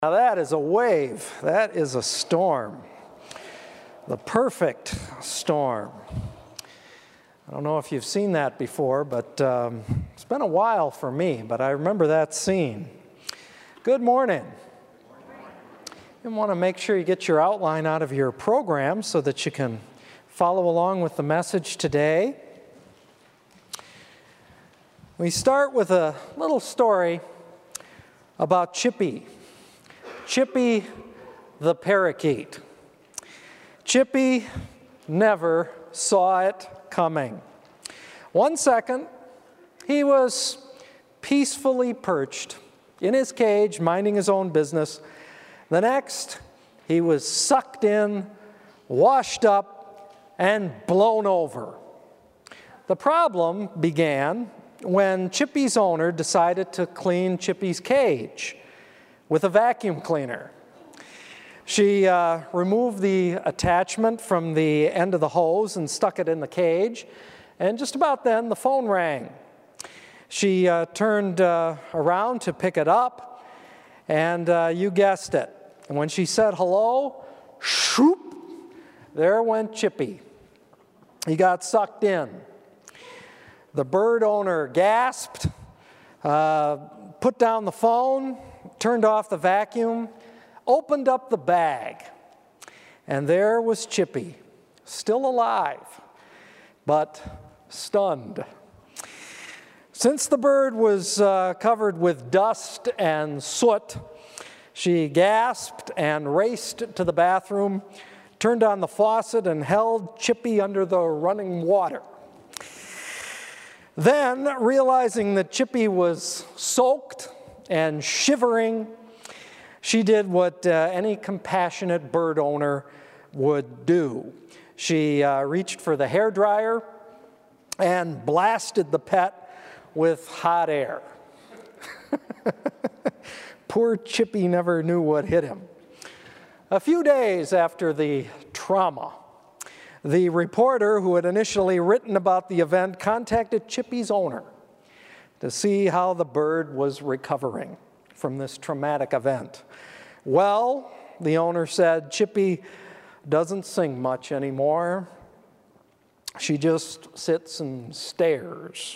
Now that is a wave. That is a storm. The perfect storm. I don't know if you've seen that before, but it's been a while for me, but I remember that scene. Good morning. You want to make sure you get your outline out of your program so that you can follow along with the message today. We start with a little story about Chippy. Chippy the parakeet. Chippy never saw it coming. One second, he was peacefully perched in his cage, minding his own business. The next, he was sucked in, washed up, and blown over. The problem began when Chippy's owner decided to clean Chippy's cage with a vacuum cleaner. She removed the attachment from the end of the hose and stuck it in the cage, and just about then the phone rang. She turned around to pick it up, and you guessed it. And when she said hello, shoop, there went Chippy. He got sucked in. The bird owner gasped, put down the phone, turned off the vacuum, opened up the bag, and there was Chippy, still alive, but stunned. Since the bird was covered with dust and soot, she gasped and raced to the bathroom, turned on the faucet, and held Chippy under the running water. Then, realizing that Chippy was soaked and shivering, she did what any compassionate bird owner would do. She reached for the hairdryer and blasted the pet with hot air. Poor Chippy never knew what hit him. A few days after the trauma, the reporter who had initially written about the event contacted Chippy's owner to see how the bird was recovering from this traumatic event. Well, the owner said, Chippy doesn't sing much anymore. She just sits and stares.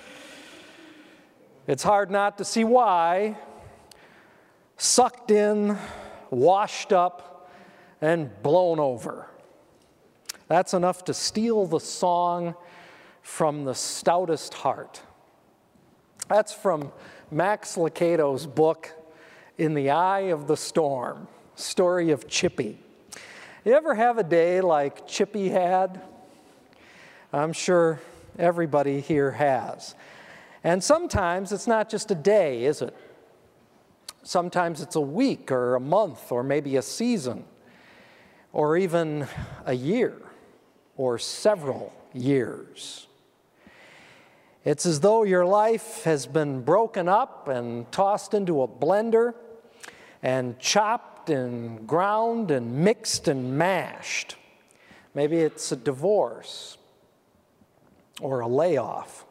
It's hard not to see why. Sucked in, washed up, and blown over. That's enough to steal the song from the stoutest heart. That's from Max Lucado's book, In the Eye of the Storm, Story of Chippy. You ever have a day like Chippy had? I'm sure everybody here has. And sometimes it's not just a day, is it? Sometimes it's a week or a month or maybe a season or even a year or several years. It's as though your life has been broken up and tossed into a blender and chopped and ground and mixed and mashed. Maybe it's a divorce or a layoff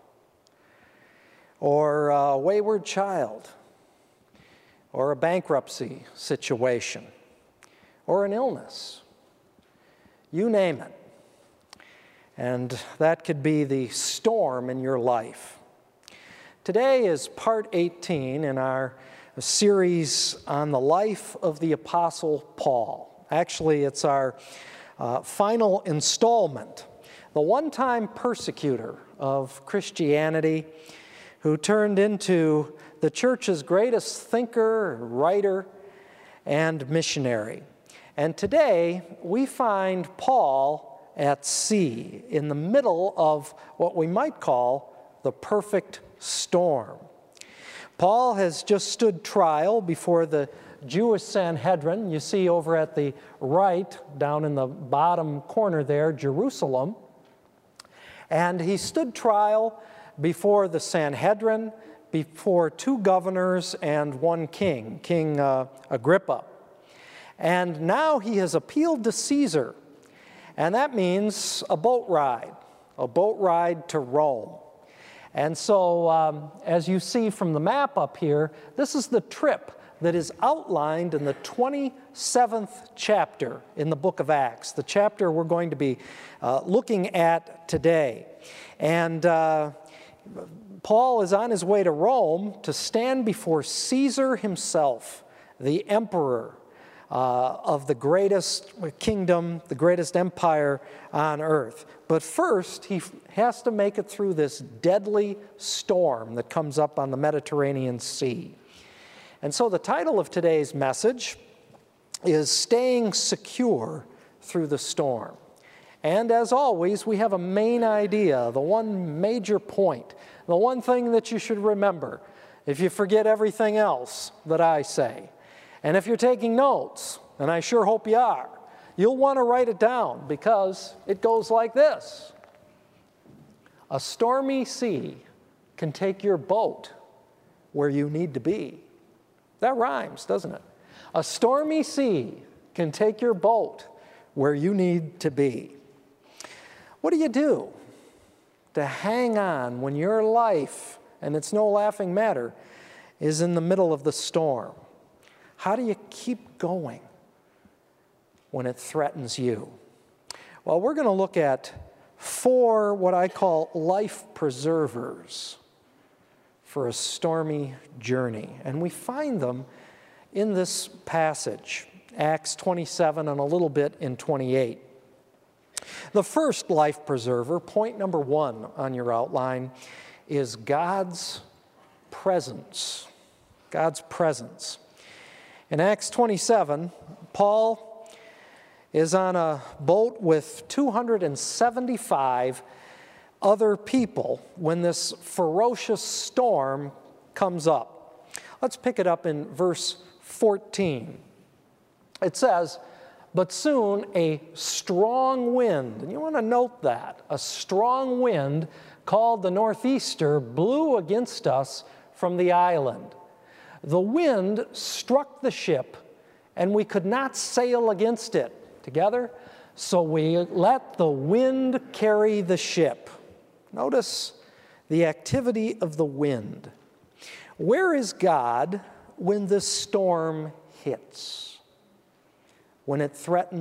or a wayward child or a bankruptcy situation or an illness. You name it. And that could be the storm in your life. Today is part 18 in our series on the life of the Apostle Paul. Actually, it's our final installment. The one-time persecutor of Christianity who turned into the church's greatest thinker, writer, and missionary. And today, we find Paul at sea, in the middle of what we might call the perfect storm. Paul has just stood trial before the Jewish Sanhedrin. You see over at the right, down in the bottom corner there, Jerusalem. And he stood trial before the Sanhedrin, before two governors and one king, King Agrippa. And now he has appealed to Caesar. And that means a boat ride to Rome. And so, as you see from the map up here, this is the trip that is outlined in the 27th chapter in the book of Acts, the chapter we're going to be looking at today. And Paul is on his way to Rome to stand before Caesar himself, the emperor of the greatest kingdom, the greatest empire on earth. But first, he has to make it through this deadly storm that comes up on the Mediterranean Sea. And so the title of today's message is Staying Secure Through the Storm. And as always, we have a main idea, the one major point, the one thing that you should remember if you forget everything else that I say. And if you're taking notes, and I sure hope you are, you'll want to write it down because it goes like this. A stormy sea can take your boat where you need to be. That rhymes, doesn't it? A stormy sea can take your boat where you need to be. What do you do to hang on when your life, and it's no laughing matter, is in the middle of the storm? How do you keep going when it threatens you? Well, we're going to look at 4 what I call life preservers for a stormy journey. And we find them in this passage, Acts 27 and a little bit in 28. The first life preserver, point number 1 on your outline, is God's presence. God's presence. In Acts 27, Paul is on a boat with 275 other people when this ferocious storm comes up. Let's pick it up in verse 14. It says, "But soon a strong wind," and you want to note that, a strong wind called the northeaster blew against us from the island. The wind struck the ship, and we could not sail against it. Together? So we let the wind carry the ship. Notice the activity of the wind. Where is God when this storm hits? When the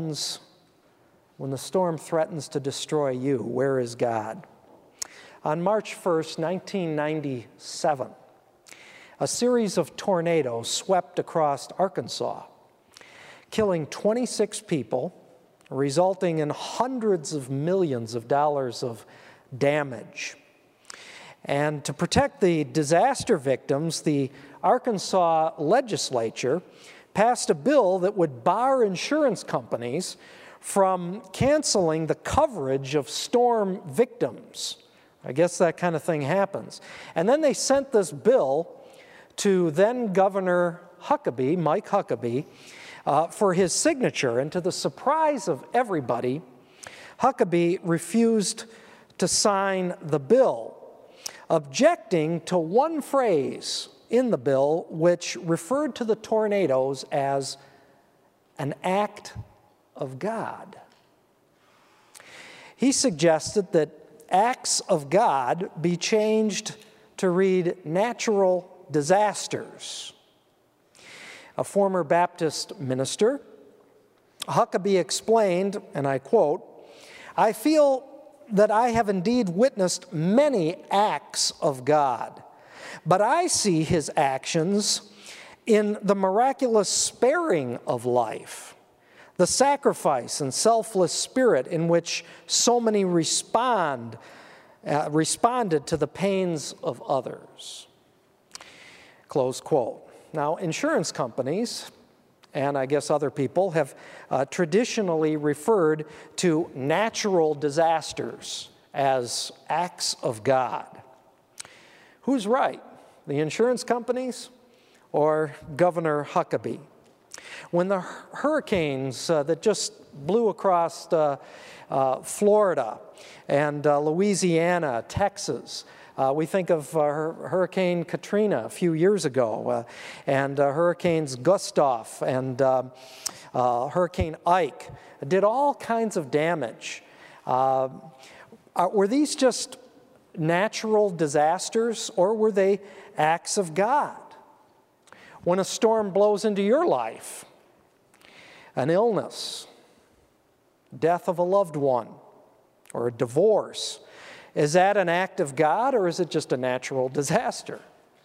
storm threatens to destroy you, where is God? On March 1st, 1997, a series of tornadoes swept across Arkansas, killing 26 people, resulting in hundreds of millions of dollars of damage. And to protect the disaster victims, the Arkansas legislature passed a bill that would bar insurance companies from canceling the coverage of storm victims. I guess that kind of thing happens. And then they sent this bill to then Governor Huckabee, Mike Huckabee, for his signature. And to the surprise of everybody, Huckabee refused to sign the bill, objecting to one phrase in the bill which referred to the tornadoes as an act of God. He suggested that acts of God be changed to read natural disasters. A former Baptist minister, Huckabee explained, and I quote, "I feel that I have indeed witnessed many acts of God, but I see his actions in the miraculous sparing of life, the sacrifice and selfless spirit in which so many responded to the pains of others." Close quote. Now, insurance companies, and I guess other people, have traditionally referred to natural disasters as acts of God. Who's right, the insurance companies or Governor Huckabee? When the hurricanes that just blew across Florida and Louisiana, Texas, we think of Hurricane Katrina a few years ago, and Hurricanes Gustav and Hurricane Ike did all kinds of damage. Were these just natural disasters, or were they acts of God? When a storm blows into your life, an illness, death of a loved one, or a divorce, is that an act of God or is it just a natural disaster?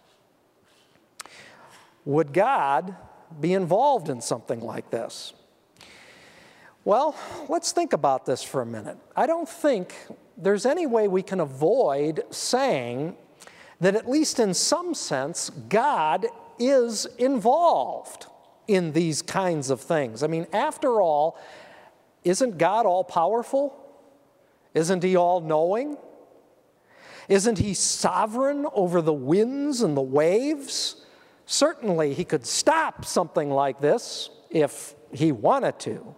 Would God be involved in something like this? Well, let's think about this for a minute. I don't think there's any way we can avoid saying that at least in some sense, God is involved in these kinds of things. I mean, after all, isn't God all-powerful? Isn't He all-knowing? Isn't He sovereign over the winds and the waves? Certainly, He could stop something like this if He wanted to.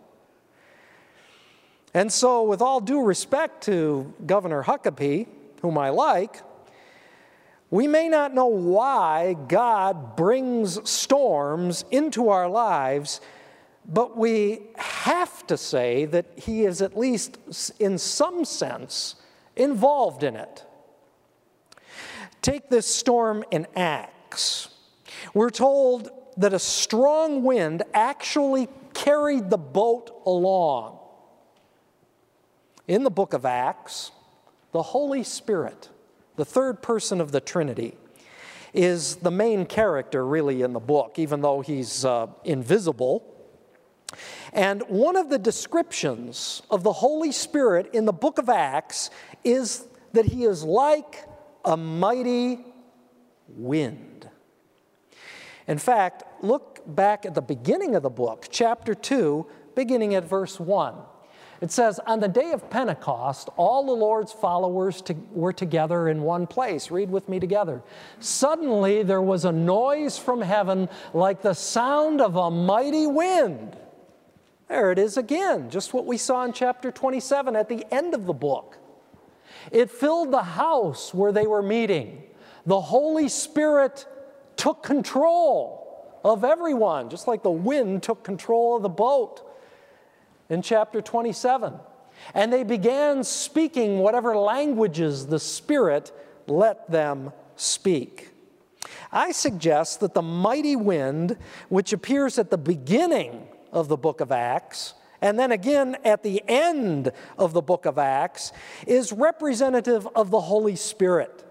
And so, with all due respect to Governor Huckabee, whom I like, we may not know why God brings storms into our lives, but we have to say that He is at least in some sense involved in it. Take this storm in Acts. We're told that a strong wind actually carried the boat along. In the book of Acts, the Holy Spirit, the third person of the Trinity, is the main character really in the book, even though He's invisible. And one of the descriptions of the Holy Spirit in the book of Acts is that He is like a mighty wind. In fact, look back at the beginning of the book, chapter 2, beginning at verse 1. It says, on the day of Pentecost, all the Lord's followers were together in one place. Read with me together. Suddenly there was a noise from heaven like the sound of a mighty wind. There it is again, just what we saw in chapter 27 at the end of the book. It filled the house where they were meeting. The Holy Spirit took control of everyone, just like the wind took control of the boat in chapter 27. And they began speaking whatever languages the Spirit let them speak. I suggest that the mighty wind, which appears at the beginning of the book of Acts, and then again at the end of the book of Acts, is representative of the Holy Spirit.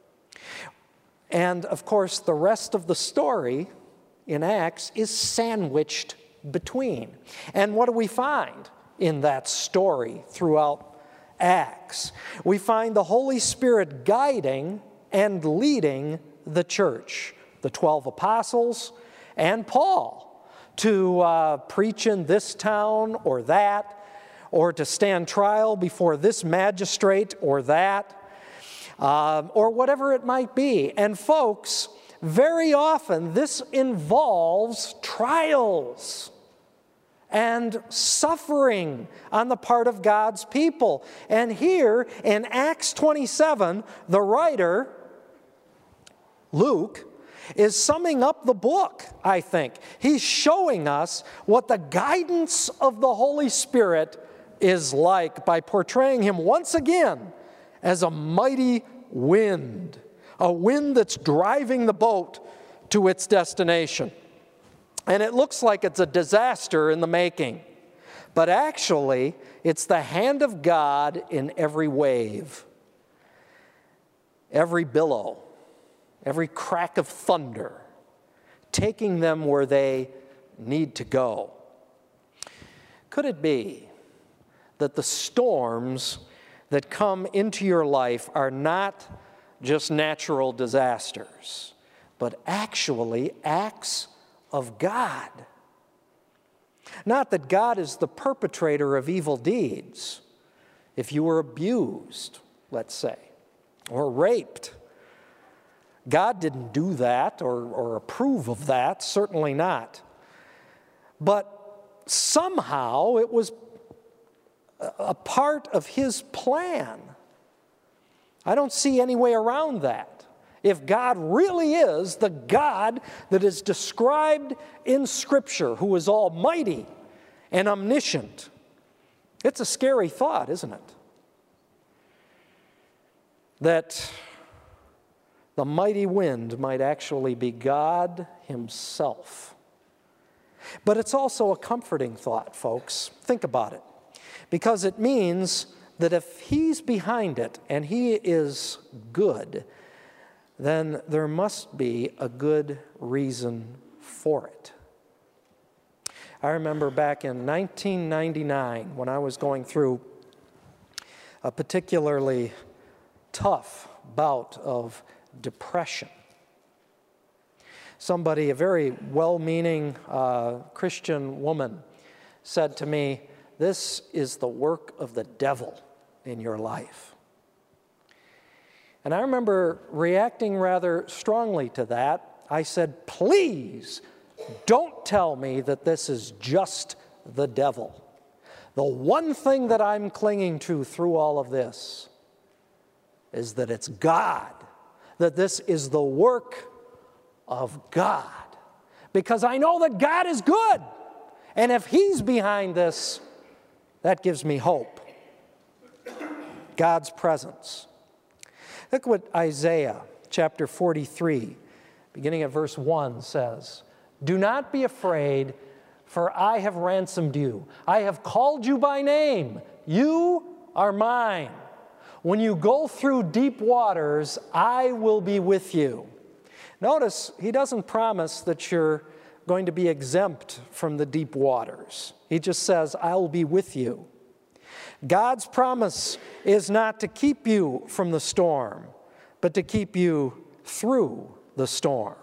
And of course, the rest of the story in Acts is sandwiched between. And what do we find in that story throughout Acts? We find the Holy Spirit guiding and leading the church, the 12 apostles and Paul, to preach in this town or that, or to stand trial before this magistrate or that, or whatever it might be. And folks, very often this involves trials and suffering on the part of God's people. And here in Acts 27, the writer, Luke, is summing up the book, I think. He's showing us what the guidance of the Holy Spirit is like by portraying Him once again as a mighty wind, a wind that's driving the boat to its destination. And it looks like it's a disaster in the making, but actually it's the hand of God in every wave, every billow, every crack of thunder, taking them where they need to go. Could it be that the storms that come into your life are not just natural disasters, but actually acts of God? Not that God is the perpetrator of evil deeds. If you were abused, let's say, or raped, God didn't do that or approve of that, certainly not. But somehow it was a part of His plan. I don't see any way around that. If God really is the God that is described in Scripture, who is almighty and omniscient, it's a scary thought, isn't it? That the mighty wind might actually be God himself. But it's also a comforting thought, folks. Think about it. Because it means that if he's behind it and he is good, then there must be a good reason for it. I remember back in 1999 when I was going through a particularly tough bout of depression. Somebody, a very well-meaning Christian woman, said to me, "This is the work of the devil in your life." And I remember reacting rather strongly to that. I said, "Please don't tell me that this is just the devil. The one thing that I'm clinging to through all of this is that it's God, that this is the work of God. Because I know that God is good. And if he's behind this, that gives me hope." God's presence. Look what Isaiah chapter 43, beginning at verse 1 says. "Do not be afraid, for I have ransomed you. I have called you by name. You are mine. When you go through deep waters, I will be with you." Notice, he doesn't promise that you're going to be exempt from the deep waters. He just says, "I will be with you." God's promise is not to keep you from the storm, but to keep you through the storm.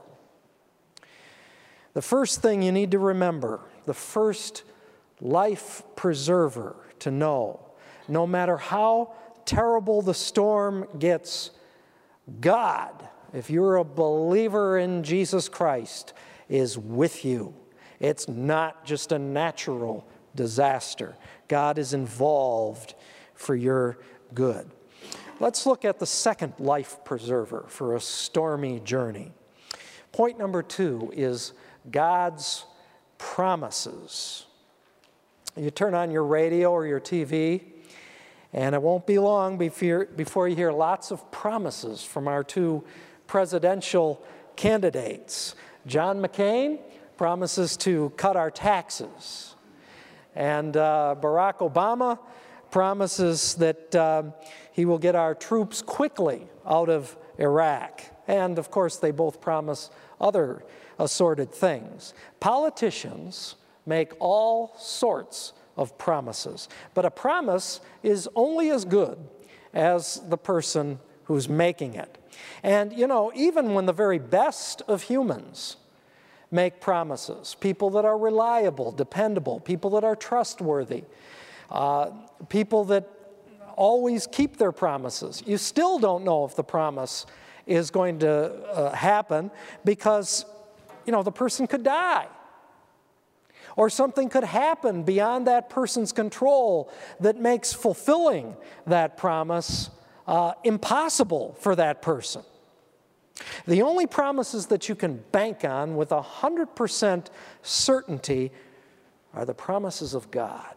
The first thing you need to remember, the first life preserver to know, no matter how terrible the storm gets, God, if you're a believer in Jesus Christ, is with you. It's not just a natural disaster. God is involved for your good. Let's look at the second life preserver for a stormy journey. Point number 2 is God's promises. You turn on your radio or your TV, and it won't be long before you hear lots of promises from our 2 presidential candidates. John McCain promises to cut our taxes, and Barack Obama promises that he will get our troops quickly out of Iraq. And of course, they both promise other assorted things. Politicians make all sorts of promises, but a promise is only as good as the person who's making it. And you know, even when the very best of humans make promises, people that are reliable, dependable, people that are trustworthy, people that always keep their promises, you still don't know if the promise is going to happen because, you know, the person could die. Or something could happen beyond that person's control that makes fulfilling that promise impossible for that person. The only promises that you can bank on with 100% certainty are the promises of God.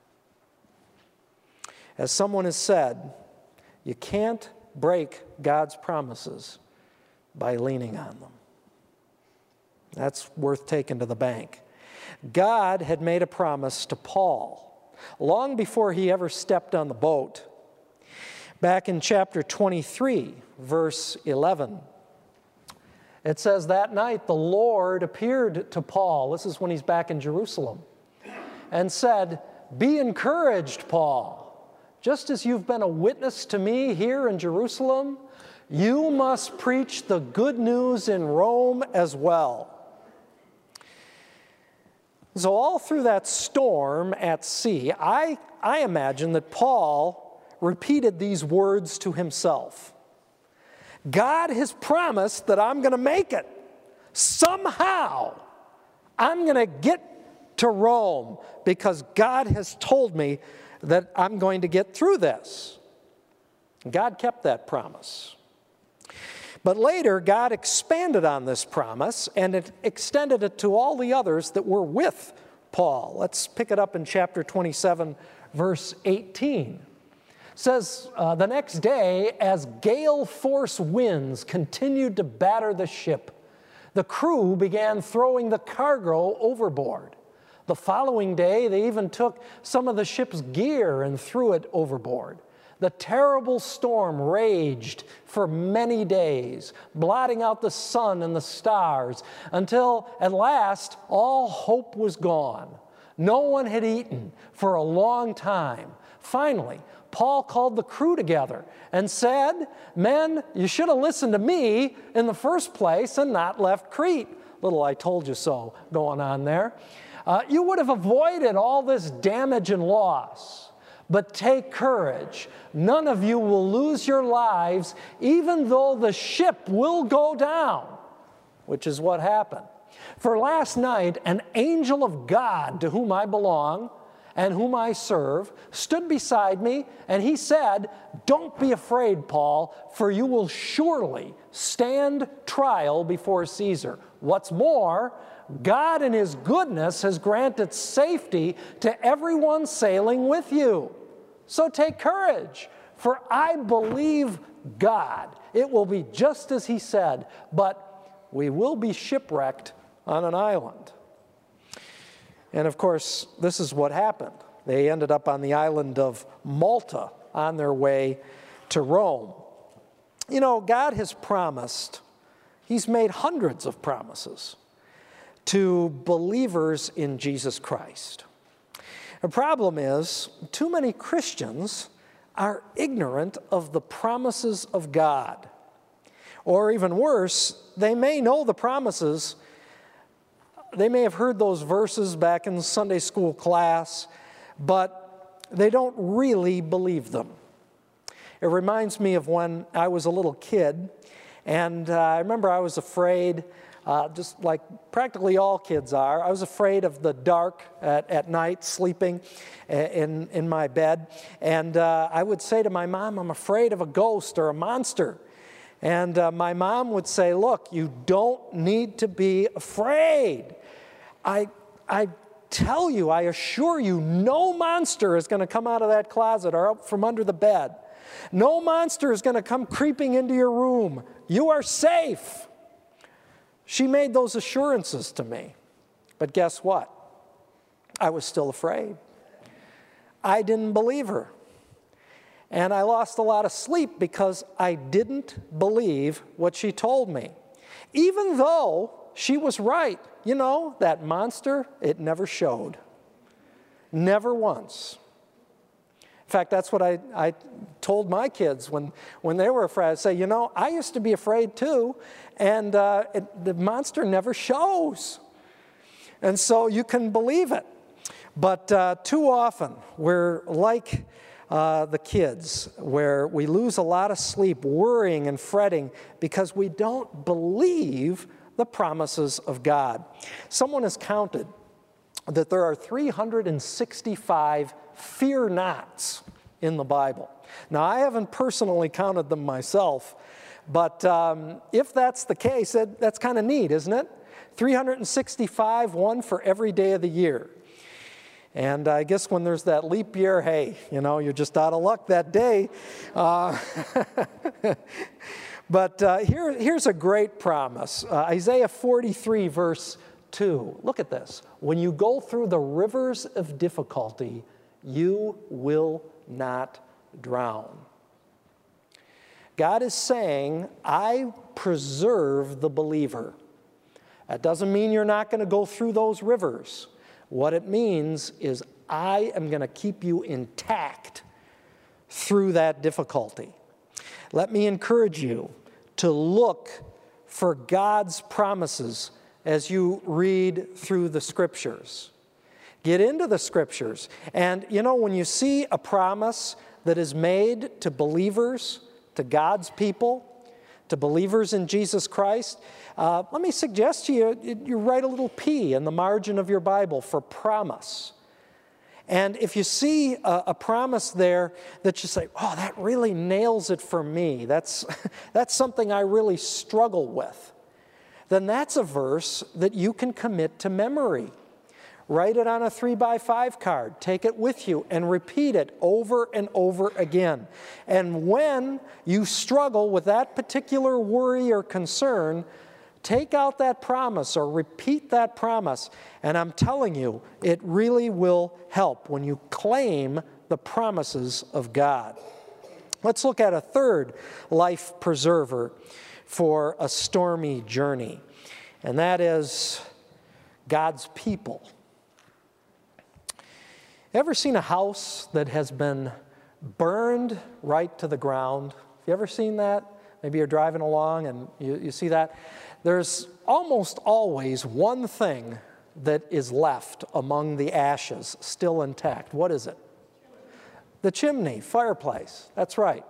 As someone has said, you can't break God's promises by leaning on them. That's worth taking to the bank. God had made a promise to Paul long before he ever stepped on the boat. Back in chapter 23, verse 11, it says, "That night the Lord appeared to Paul," this is when he's back in Jerusalem, "and said, 'Be encouraged, Paul. Just as you've been a witness to me here in Jerusalem, you must preach the good news in Rome as well.'" So all through that storm at sea, I imagine that Paul repeated these words to himself. God has promised that I'm going to make it. Somehow, I'm going to get to Rome because God has told me that I'm going to get through this. God kept that promise. But later, God expanded on this promise and it extended it to all the others that were with Paul. Let's pick it up in chapter 27, verse 18. says the next day, as gale force winds continued to batter the ship, the crew began throwing the cargo overboard. The following day, they even took some of the ship's gear and threw it overboard. The terrible storm raged for many days, blotting out the sun and the stars, until at last all hope was gone. No one had eaten for a long time. Finally, Paul called the crew together and said, "Men, you should have listened to me in the first place and not left Crete." Little "I told you so" going on there. You would have avoided all this damage and loss. But take courage. None of you will lose your lives, even though the ship will go down, which is what happened. For last night, an angel of God to whom I belong and whom I serve stood beside me, and he said, "Don't be afraid, Paul, for you will surely stand trial before Caesar. What's more, God in his goodness has granted safety to everyone sailing with you. So take courage, for I believe God. It will be just as he said, but we will be shipwrecked on an island." And of course, this is what happened. They ended up on the island of Malta on their way to Rome. You know, God has promised, he's made hundreds of promises to believers in Jesus Christ. The problem is, too many Christians are ignorant of the promises of God. Or even worse, they may know the promises. They may have heard those verses back in Sunday school class, but they don't really believe them. It reminds me of when I was a little kid, and I remember I was afraid, just like practically all kids are. I was afraid of the dark at night, sleeping in my bed. And I would say to my mom, "I'm afraid of a ghost or a monster." And my mom would say, "Look, you don't need to be afraid. I tell you, I assure you, no monster is going to come out of that closet or out from under the bed. No monster is going to come creeping into your room. You are safe." She made those assurances to me. But guess what? I was still afraid. I didn't believe her. And I lost a lot of sleep because I didn't believe what she told me. Even though she was right. You know, that monster, it never showed. Never once. In fact, that's what I told my kids when they were afraid. I'd say, "You know, I used to be afraid too, and the monster never shows." And so you can believe it. But too often, we're like the kids, where we lose a lot of sleep worrying and fretting because we don't believe the promises of God. Someone has counted that there are 365 fear nots in the Bible. Now, I haven't personally counted them myself, but if that's the case, that's kind of neat, isn't it? 365, one for every day of the year. And I guess when there's that leap year, hey, you know, you're just out of luck that day. But here's a great promise. Isaiah 43, verse 2. Look at this. "When you go through the rivers of difficulty, you will not drown." God is saying, I preserve the believer. That doesn't mean you're not going to go through those rivers. What it means is I am going to keep you intact through that difficulty. Let me encourage you to look for God's promises as you read through the Scriptures. Get into the Scriptures. And, you know, when you see a promise that is made to believers, to God's people, to believers in Jesus Christ, let me suggest to you, you write a little P in the margin of your Bible for promise. And if you see a promise there that you say, oh, that really nails it for me, that's something I really struggle with, then that's a verse that you can commit to memory. Write it on a 3x5 card. Take it with you and repeat it over and over again. And when you struggle with that particular worry or concern, take out that promise or repeat that promise. And I'm telling you, it really will help when you claim the promises of God. Let's look at a third life preserver for a stormy journey, and that is God's people. Ever seen a house that has been burned right to the ground? Have you ever seen that? Maybe you're driving along and you see that. There's almost always one thing that is left among the ashes, still intact. What is it? The chimney, fireplace. That's right.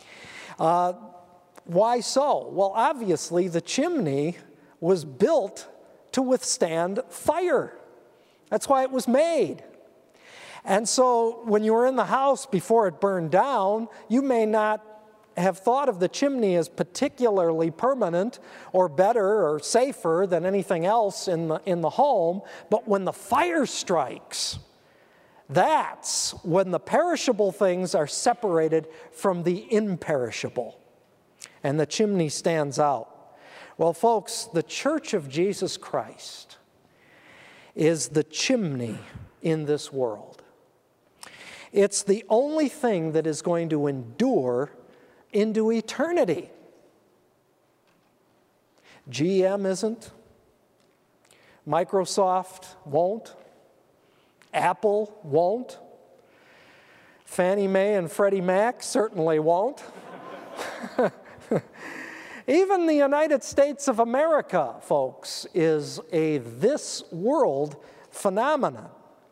Why so? Well, obviously the chimney was built to withstand fire. That's why it was made. And so when you were in the house before it burned down, you may not have thought of the chimney as particularly permanent or better or safer than anything else in the home. But when the fire strikes, that's when the perishable things are separated from the imperishable. And the chimney stands out. Well, folks, the Church of Jesus Christ is the chimney in this world. It's the only thing that is going to endure into eternity. GM isn't. Microsoft won't. Apple won't. Fannie Mae and Freddie Mac certainly won't. Even the United States of America, folks, is a this world phenomenon.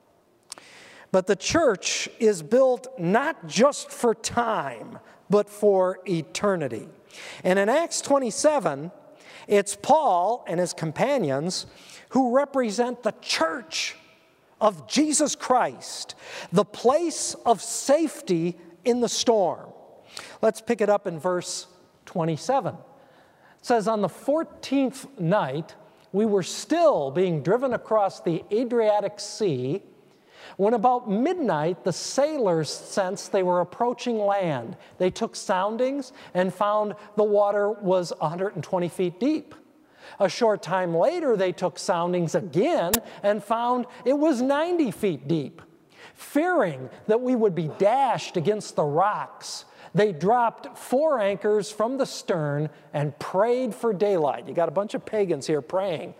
But the church is built not just for time, but for eternity. And in Acts 27, it's Paul and his companions who represent the church of Jesus Christ, the place of safety in the storm. Let's pick it up in verse 27. It says, on the 14th night, we were still being driven across the Adriatic Sea, when about midnight, the sailors sensed they were approaching land. They took soundings and found the water was 120 feet deep. A short time later, they took soundings again and found it was 90 feet deep. Fearing that we would be dashed against the rocks, they dropped 4 anchors from the stern and prayed for daylight. You got a bunch of pagans here praying.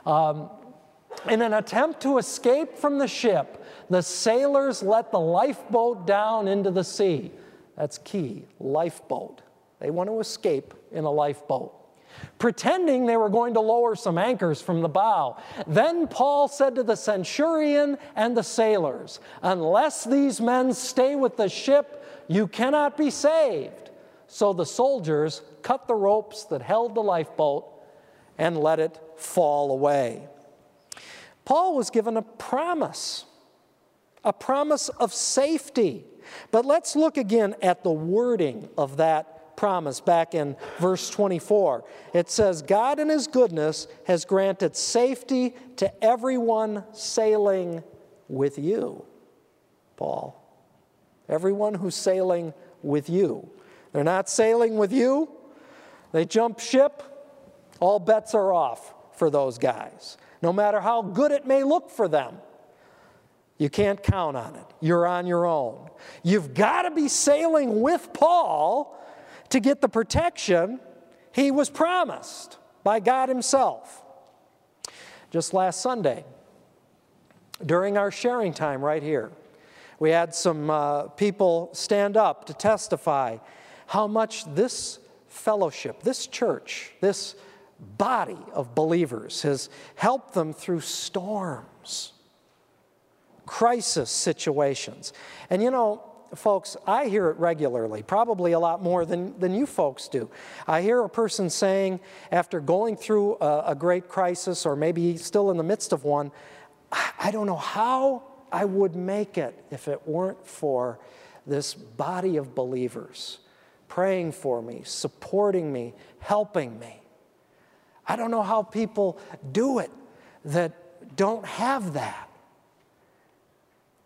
In an attempt to escape from the ship, the sailors let the lifeboat down into the sea. That's key, lifeboat. They want to escape in a lifeboat, pretending they were going to lower some anchors from the bow. Then Paul said to the centurion and the sailors, unless these men stay with the ship, you cannot be saved. So the soldiers cut the ropes that held the lifeboat and let it fall away. Paul was given a promise of safety. But let's look again at the wording of that promise back in verse 24. It says, God in his goodness has granted safety to everyone sailing with you, Paul. Everyone who's sailing with you. They're not sailing with you. They jump ship. All bets are off for those guys. No matter how good it may look for them, you can't count on it. You're on your own. You've got to be sailing with Paul to get the protection he was promised by God himself. Just last Sunday, during our sharing time right here, we had some people stand up to testify how much this fellowship, this church, this body of believers has helped them through storms, crisis situations. And you know, folks, I hear it regularly, probably a lot more than you folks do. I hear a person saying, after going through a great crisis, or maybe still in the midst of one, I don't know how I would make it if it weren't for this body of believers praying for me, supporting me, helping me. I don't know how people do it that don't have that.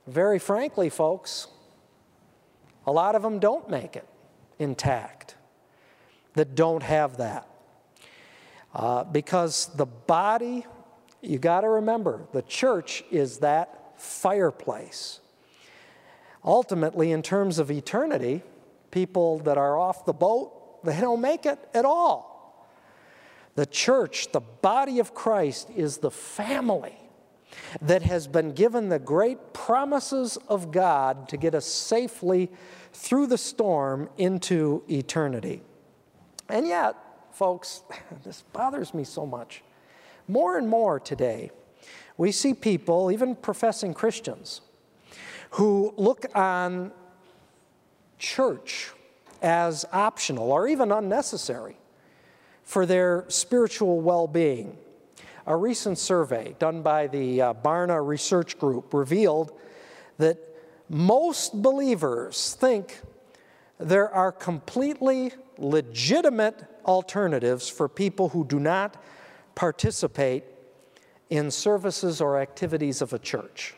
Very frankly, folks, a lot of them don't make it intact, that don't have that. Because the body, you got to remember, the church is that fireplace. Ultimately, in terms of eternity, people that are off the boat, they don't make it at all. The church, the body of Christ, is the family that has been given the great promises of God to get us safely through the storm into eternity. And yet, folks, this bothers me so much. More and more today, we see people, even professing Christians, who look on church as optional or even unnecessary for their spiritual well-being. A recent survey done by the Barna Research Group revealed that most believers think there are completely legitimate alternatives for people who do not participate in services or activities of a church.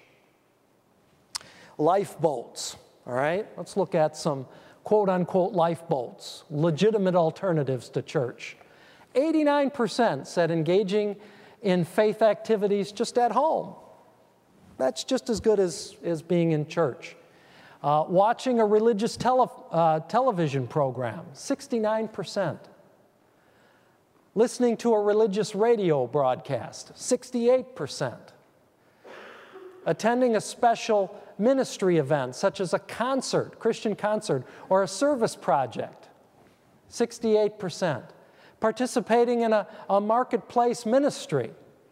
Lifeboats, all right? Let's look at some quote-unquote lifeboats, legitimate alternatives to church. 89% said engaging in faith activities just at home. That's just as good as being in church. Watching a religious television program, 69%. Listening to a religious radio broadcast, 68%. Attending a special ministry event, such as a concert, Christian concert, or a service project, 68%. Participating in a marketplace ministry,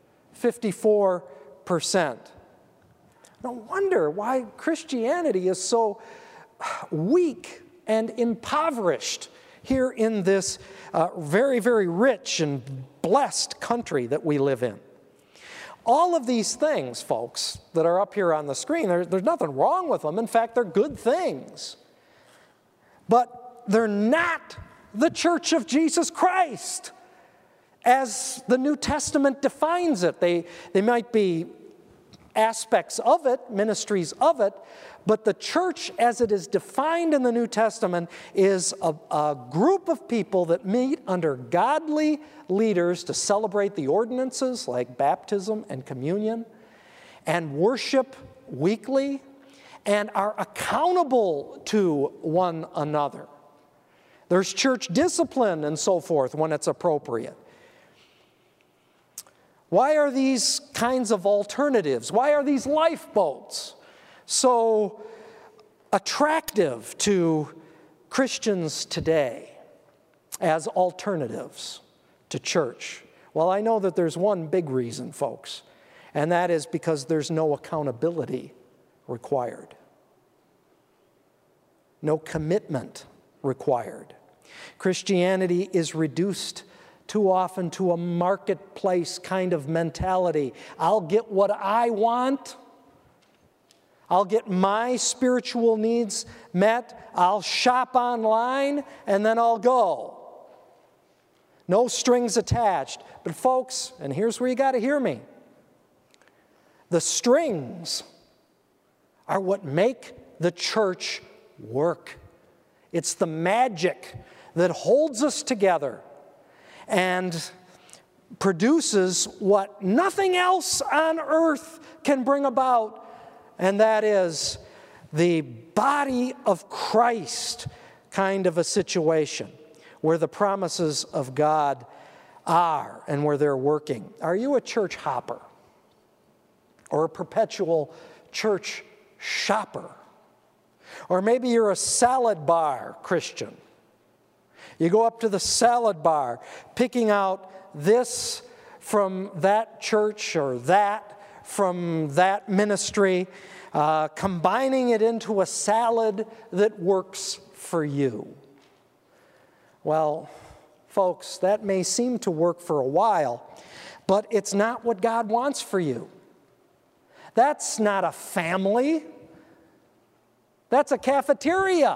54%. No wonder why Christianity is so weak and impoverished here in this very, very rich and blessed country that we live in. All of these things, folks, that are up here on the screen, there's nothing wrong with them. In fact, they're good things. But they're not the Church of Jesus Christ as the New Testament defines it. They might be aspects of it, ministries of it, but the church as it is defined in the New Testament is a group of people that meet under godly leaders to celebrate the ordinances like baptism and communion and worship weekly and are accountable to one another. There's church discipline and so forth when it's appropriate. Why are these kinds of alternatives, why are these lifeboats so attractive to Christians today as alternatives to church? Well, I know that there's one big reason, folks, and that is because there's no accountability required. No commitment required. Christianity is reduced too often to a marketplace kind of mentality. I'll get what I want. I'll get my spiritual needs met. I'll shop online, and then I'll go. No strings attached. But folks, and here's where you got to hear me. The strings are what make the church work. It's the magic that holds us together and produces what nothing else on earth can bring about, and that is the body of Christ kind of a situation where the promises of God are and where they're working. Are you a church hopper or a perpetual church shopper? Or maybe you're a salad bar Christian. You go up to the salad bar, picking out this from that church or that from that ministry, combining it into a salad that works for you. Well, folks, that may seem to work for a while, but it's not what God wants for you. That's not a family. That's a cafeteria.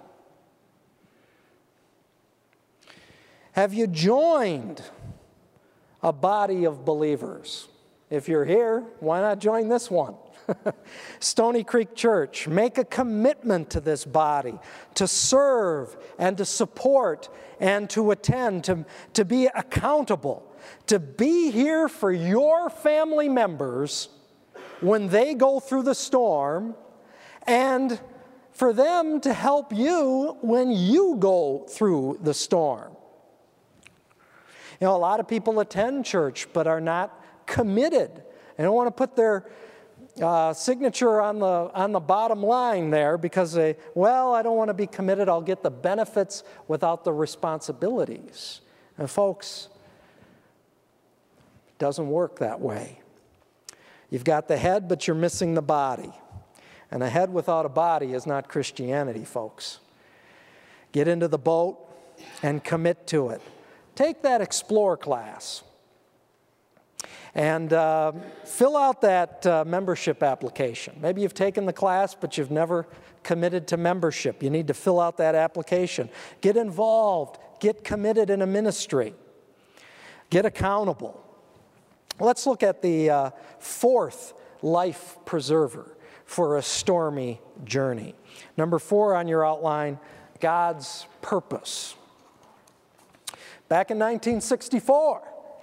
Have you joined a body of believers? If you're here, why not join this one? Stony Creek Church, make a commitment to this body, to serve and to support and to attend, to be accountable, to be here for your family members when they go through the storm, and for them to help you when you go through the storm. You know, a lot of people attend church but are not committed. They don't want to put their signature on the bottom line there because I don't want to be committed. I'll get the benefits without the responsibilities. And folks, it doesn't work that way. You've got the head, but you're missing the body. And a head without a body is not Christianity, folks. Get into the boat and commit to it. Take that Explore class and fill out that membership application. Maybe you've taken the class, but you've never committed to membership. You need to fill out that application. Get involved. Get committed in a ministry. Get accountable. Let's look at the fourth life preserver for a stormy journey. Number 4 on your outline, God's purpose. Back in 1964,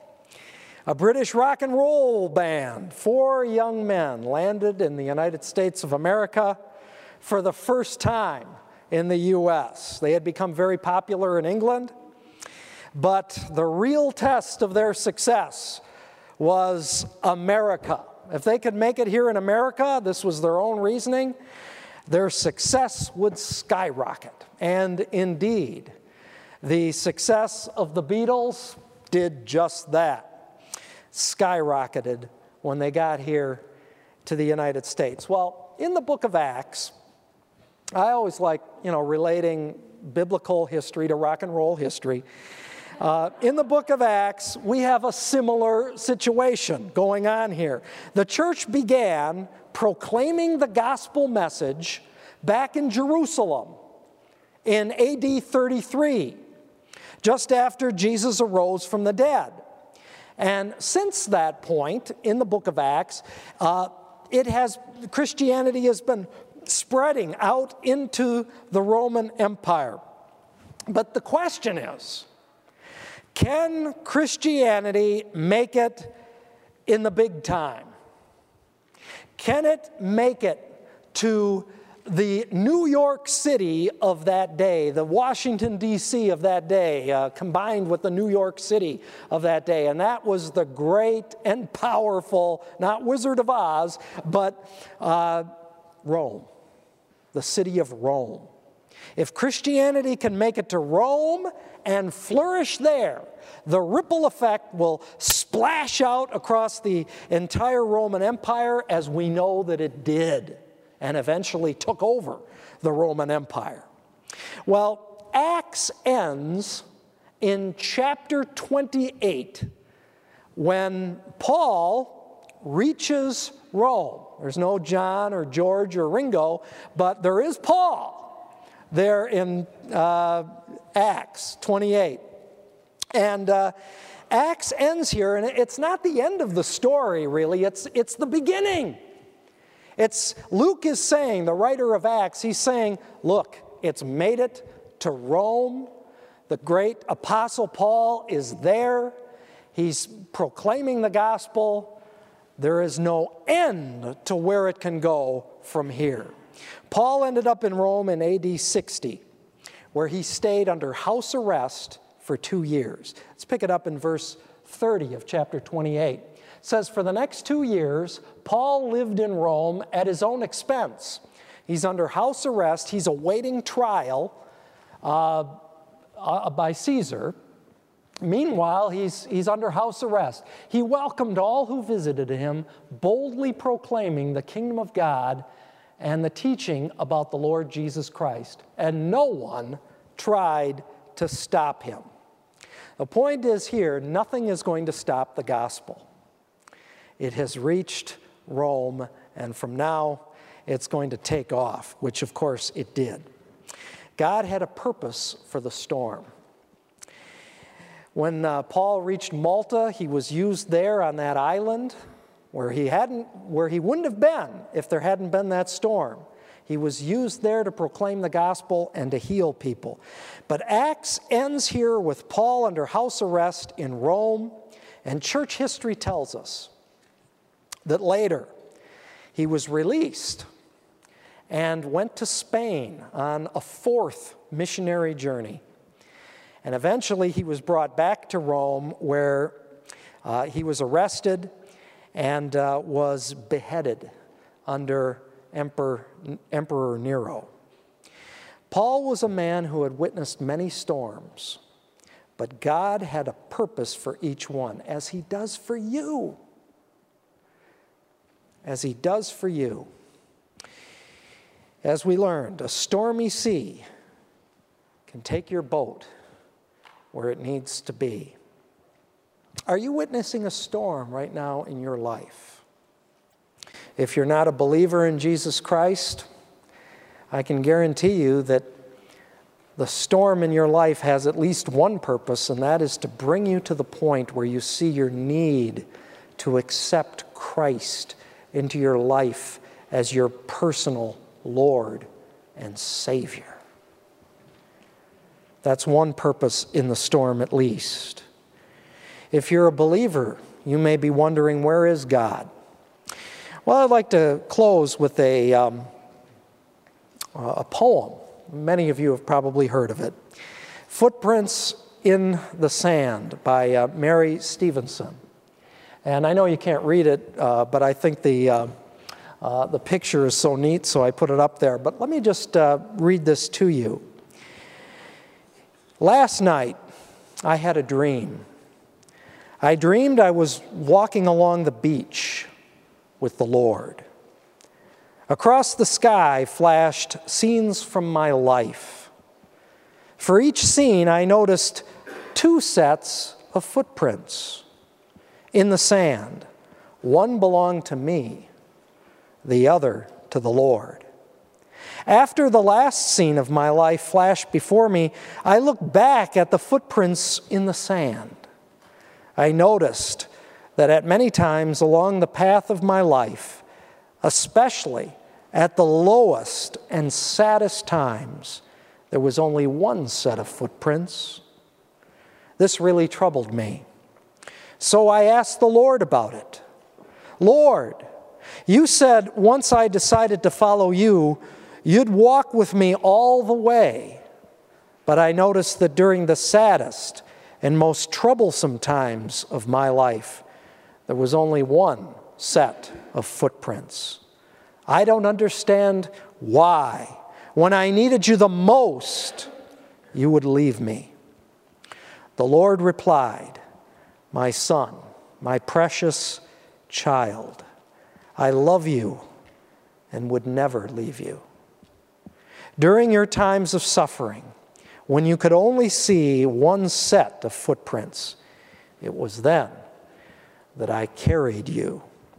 a British rock and roll band, 4 young men, landed in the United States of America for the first time in the U.S. They had become very popular in England, but the real test of their success was America. If they could make it here in America, this was their own reasoning, their success would skyrocket. And indeed, the success of the Beatles did just that. Skyrocketed when they got here to the United States. Well, in the book of Acts, I always like, relating biblical history to rock and roll history. In the book of Acts, we have a similar situation going on here. The church began proclaiming the gospel message back in Jerusalem in AD 33, just after Jesus arose from the dead. And since that point, in the book of Acts, Christianity has been spreading out into the Roman Empire. But the question is, can Christianity make it in the big time? Can it make it to the New York City of that day, the Washington, D.C. of that day, combined with the New York City of that day? And that was the great and powerful, not Wizard of Oz, but Rome, the city of Rome. If Christianity can make it to Rome and flourish there, the ripple effect will splash out across the entire Roman Empire, as we know that it did, and eventually took over the Roman Empire. Well, Acts ends in chapter 28 when Paul reaches Rome. There's no John or George or Ringo, but there is Paul there in Acts 28. And Acts ends here, and it's not the end of the story, really. It's the beginning. Luke is saying, the writer of Acts, he's saying, look, it's made it to Rome. The great apostle Paul is there. He's proclaiming the gospel. There is no end to where it can go from here. Paul ended up in Rome in AD 60, where he stayed under house arrest for 2 years. Let's pick it up in verse 30 of chapter 28. It says, for the next 2 years, Paul lived in Rome at his own expense. He's under house arrest. He's awaiting trial by Caesar. Meanwhile, he's under house arrest. He welcomed all who visited him, boldly proclaiming the kingdom of God and the teaching about the Lord Jesus Christ. And no one tried to stop him. The point is here, nothing is going to stop the gospel. It has reached Rome, and from now, it's going to take off, which of course it did. God had a purpose for the storm. When Paul reached Malta, he was used there on that island where he wouldn't have been if there hadn't been that storm. He was used there to proclaim the gospel and to heal people. But Acts ends here with Paul under house arrest in Rome, and church history tells us that later he was released and went to Spain on a fourth missionary journey. And eventually he was brought back to Rome, where he was arrested and was beheaded under Emperor Nero. Paul was a man who had witnessed many storms, but God had a purpose for each one, as he does for you. As he does for you. As we learned, a stormy sea can take your boat where it needs to be. Are you witnessing a storm right now in your life? If you're not a believer in Jesus Christ, I can guarantee you that the storm in your life has at least one purpose, and that is to bring you to the point where you see your need to accept Christ into your life as your personal Lord and Savior. That's one purpose in the storm, at least. If you're a believer, you may be wondering, where is God? Well, I'd like to close with a poem. Many of you have probably heard of it. Footprints in the Sand by Mary Stevenson. And I know you can't read it, but I think the picture is so neat, so I put it up there. But let me just read this to you. Last night, I had a dream. I dreamed I was walking along the beach with the Lord. Across the sky flashed scenes from my life. For each scene, I noticed 2 sets of footprints in the sand. One belonged to me, the other to the Lord. After the last scene of my life flashed before me, I looked back at the footprints in the sand. I noticed that at many times along the path of my life, especially at the lowest and saddest times, there was only one set of footprints. This really troubled me. So I asked the Lord about it. Lord, you said once I decided to follow you, you'd walk with me all the way. But I noticed that during the saddest and most troublesome times of my life, there was only one set of footprints. I don't understand why, when I needed you the most, you would leave me. The Lord replied, my son, my precious child, I love you and would never leave you. During your times of suffering, when you could only see one set of footprints, it was then that I carried you.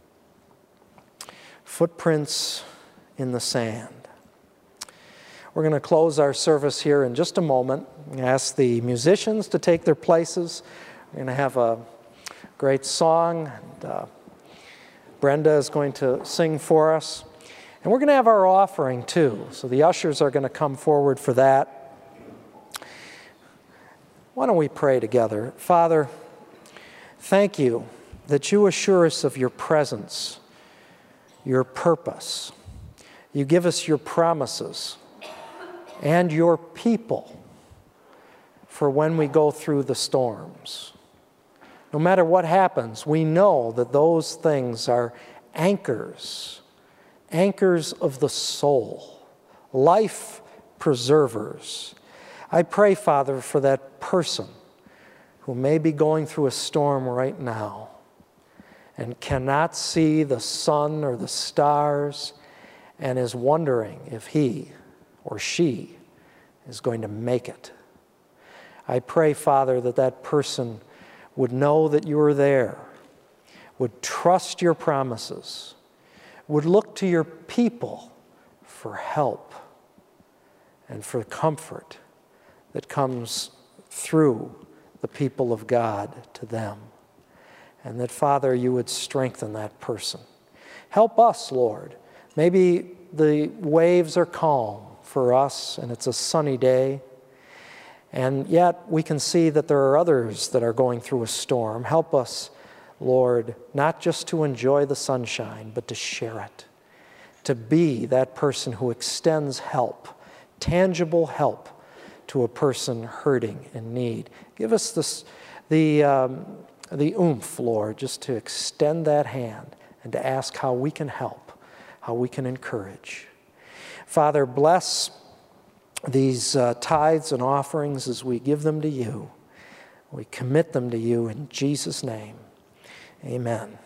Footprints in the sand. We're going to close our service here in just a moment. Ask the musicians to take their places. We're going to have a great song. And, Brenda is going to sing for us. And we're going to have our offering too. So the ushers are going to come forward for that. Why don't we pray together? Father, thank you that you assure us of your presence, your purpose. You give us your promises and your people for when we go through the storms. No matter what happens, we know that those things are anchors of the soul, life preservers. I pray, Father, for that person who may be going through a storm right now and cannot see the sun or the stars and is wondering if he or she is going to make it. I pray, Father, that that person would know that you are there, would trust your promises, would look to your people for help and for comfort that comes through the people of God to them. and that, Father, you would strengthen that person. Help us, Lord. Maybe the waves are calm for us and it's a sunny day, and yet we can see that there are others that are going through a storm. Help us, Lord, not just to enjoy the sunshine, but to share it, to be that person who extends help, tangible help, to a person hurting in need. Give us the oomph, Lord, just to extend that hand and to ask how we can help, how we can encourage. Father, bless these tithes and offerings as we give them to you. We commit them to you in Jesus' name. Amen.